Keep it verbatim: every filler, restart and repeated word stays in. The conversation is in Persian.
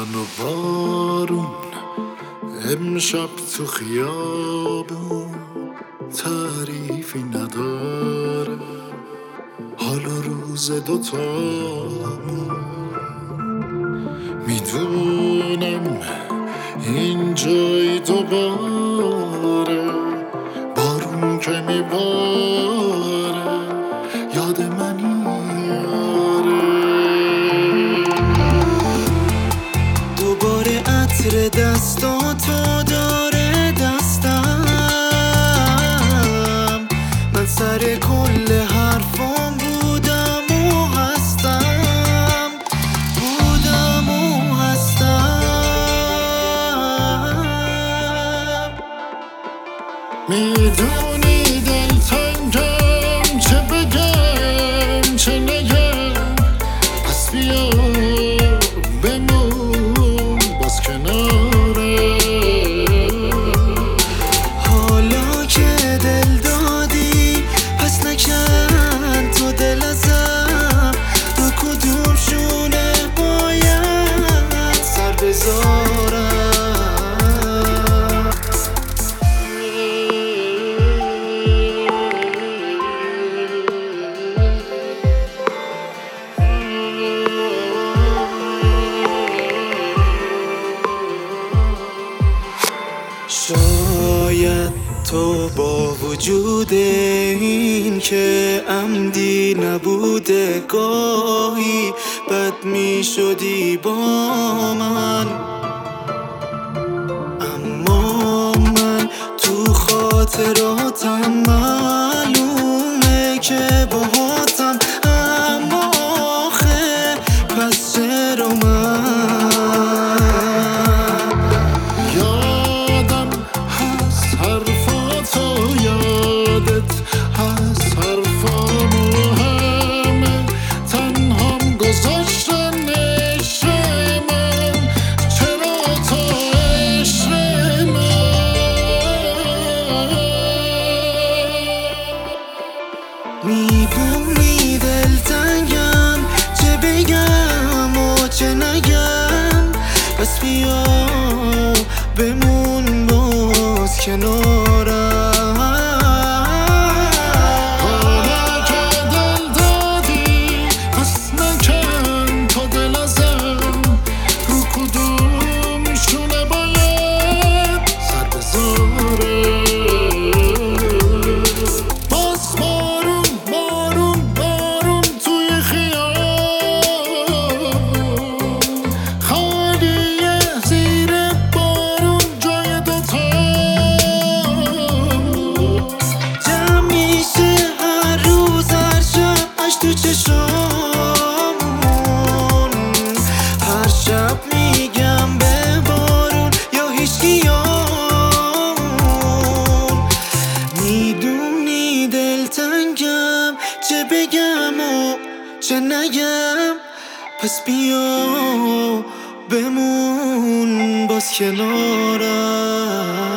من و بارون امشب تو خیابون تعریفی نداره، حال و روز دوتامون. میدونم این جای دوباره بارون که میباره یاد منی دوباره عطر دستاتو داره دستم، من سر کل حرفام بودم و هستم بودم و هستم. میدونی دلتنگم، چه بگم چه نگم، پس بیا بمون باز کناره. حالا که دل دادی پس نکن تو دل ازم، رو کدوم شونه باید سر بذارم. شاید تو با وجود این که عمدی نبوده گاهی بد می شدی با من، اما من تو خاطراتم معلومه که باهاتم. اما آخه پس چرا من یادت هست حرفامو همه تنهام گذاشتن عشق من، چرا تو عشق من میدونی دلتنگم، چه بگم و چه نگم، پس بیا بمون باز کنارم. تو چشامون هر شب میگم به بارون یا هیچکیامون. میدونی دلتنگم، چه بگم و چه نگم، پس بیا بمون باز کنارم.